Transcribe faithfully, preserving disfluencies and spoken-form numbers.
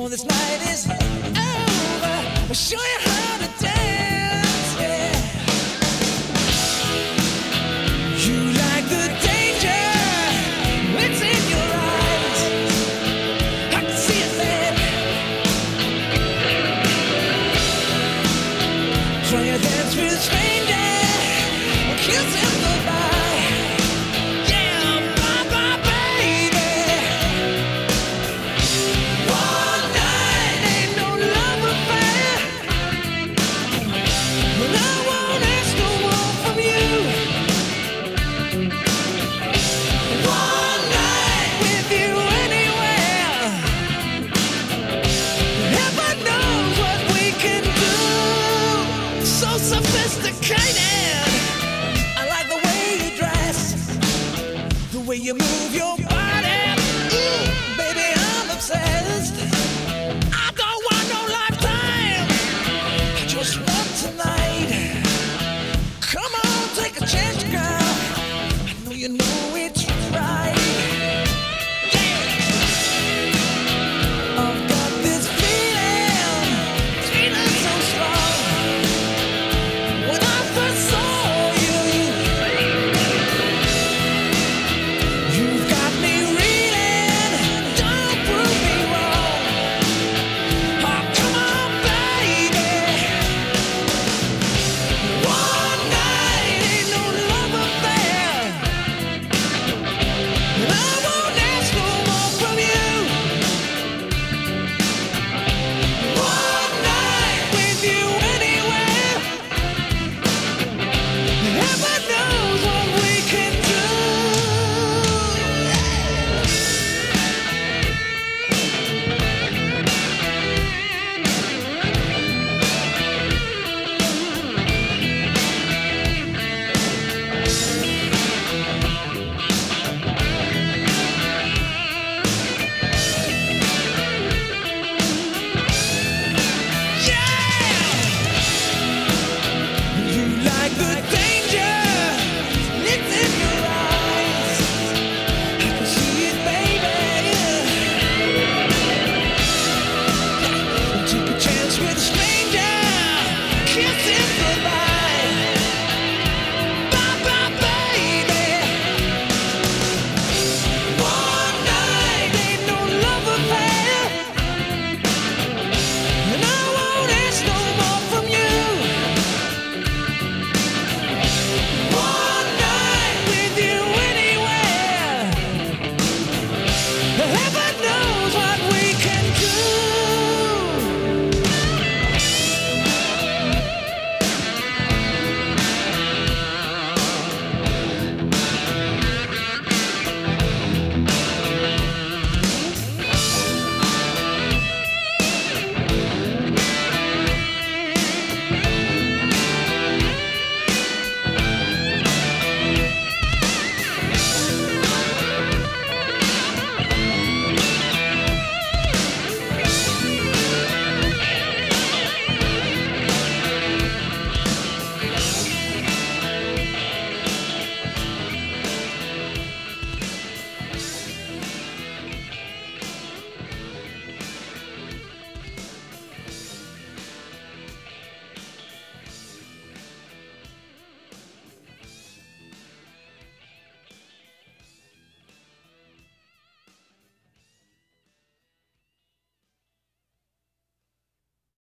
before this night is over. I'll show you how to dance, yeah. You like the danger, it's in your eyes. I can see it there. Try to dance with a stranger, kiss him goodbye. Yeah, bye-bye, baby. One night ain't no love affair, but I won't ask no more from you. One night with you anywhere, heaven knows what we can do. So sophisticated. I like the way you dress, the way you move your body. Ooh, baby, I'm obsessed. I don't want no lifetime, I just want tonight. Come on, take a chance, girl. I know you know